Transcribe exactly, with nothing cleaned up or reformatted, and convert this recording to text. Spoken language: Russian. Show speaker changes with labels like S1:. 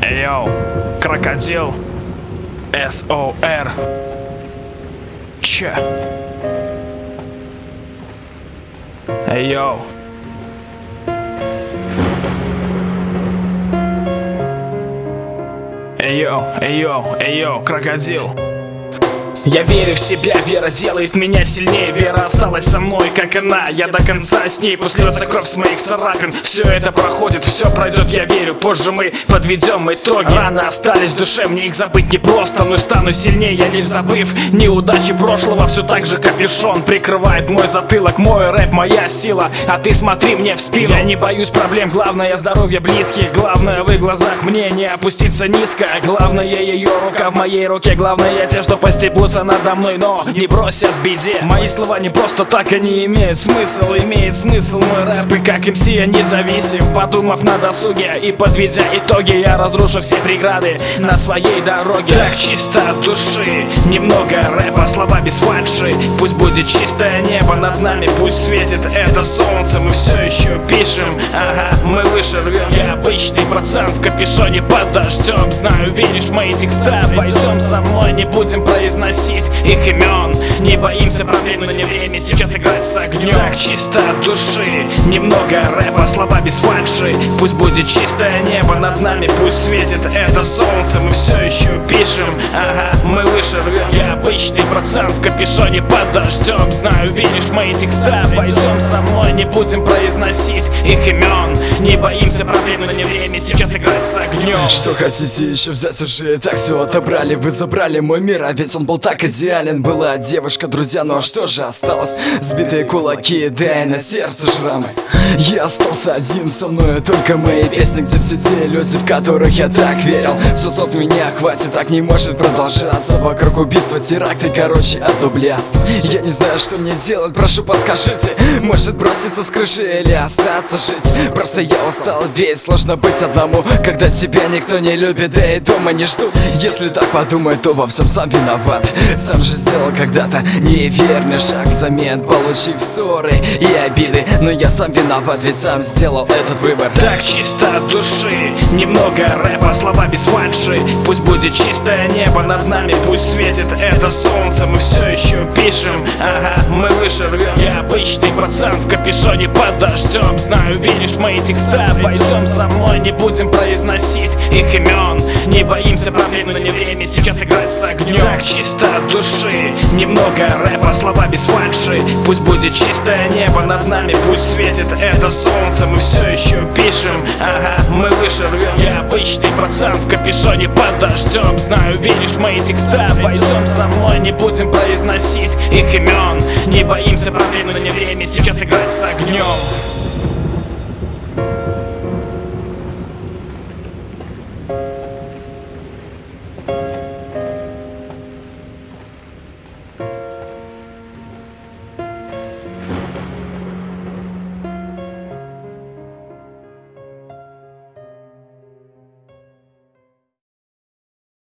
S1: Йоу, крокодил, эс о эр. Че? Йоу. Йоу, йоу, йоу, крокодил. Я верю в себя, вера делает меня сильнее. Вера осталась со мной, как она. Я до конца с ней, пусть льется кровь с моих царапин. Все это проходит, все пройдет, я верю. Позже мы подведем итоги. Раны остались в душе, мне их забыть непросто. Но стану сильнее, я лишь забыв неудачи прошлого. Все так же капюшон прикрывает мой затылок. Мой рэп, моя сила, а ты смотри мне в спину. Я не боюсь проблем, главное здоровье близких. Главное в их глазах мне не опуститься низко. Главное ее рука в моей руке. Главное те, что постебутся надо мной, но не бросят в беде. Мои слова не просто так, они имеют смысл. Имеет смысл мой рэп, и как эм си я независим. Подумав на досуге и подведя итоги, я разрушу все преграды на своей дороге. Так чисто от души, немного рэпа, слова без фальши. Пусть будет чистое небо над нами, пусть светит это солнце. Мы все еще пишем, ага, мы выше рвем. Я обычный пацан в капюшоне под дождем. Знаю, веришь в мои текста, пойдем со мной, не будем произносить их имен. Не боимся проблем, но не время сейчас играть с огнем. Так чисто от души, немного рэпа, слова без фальши. Пусть будет чистое небо над нами, пусть светит это солнце. Мы все еще пишем, ага, мы выше рвем. Я обычный пацан в капюшоне под дождем. Знаю, веришь в мои текста, пойдем со мной, не будем произносить их имен. Не боимся проблем, но не время сейчас играть с огнем.
S2: Что хотите еще взять, уже и так все отобрали. Вы забрали мой мир, а ведь он был так идеален. Была девушка, друзья, ну а что же осталось? Сбитые кулаки, да и на сердце шрамы. Я остался один, со мной только мои песни, где все те люди, в которых я так верил. Все стоп, с меня хватит, так не может продолжаться. Вокруг убийства, теракты, короче, одно блядство. Я не знаю, что мне делать, прошу подскажите. Может броситься с крыши или остаться жить? Просто я устал, ведь сложно быть одному, когда тебя никто не любит, да и дома не ждут. Если так подумать, то во всем сам виноват. Сам же сделал когда-то неверный шаг взамен, получив ссоры и обиды. Но я сам виноват, ведь сам сделал этот выбор.
S1: Так чисто от души, немного рэпа, слова без фальши. Пусть будет чистое небо над нами, пусть светит это солнце. Мы все еще пишем, ага, мы выше рвем. Я обычный пацан в капюшоне под дождем. Знаю, веришь в мои текста, пойдем со мной, не будем произносить их имен. Не боимся проблем, но не время сейчас играть с огнем. Так чисто от души, немного рэпа, слова без фальши. Пусть будет чистое небо над нами, пусть светит это солнце. Мы все еще пишем, ага, мы выше рвем. Я обычный пацан в капюшоне под дождем. Знаю, веришь в мои текста, пойдем со мной, не будем произносить их имен. Не боимся проблем, но не время сейчас играть с огнем.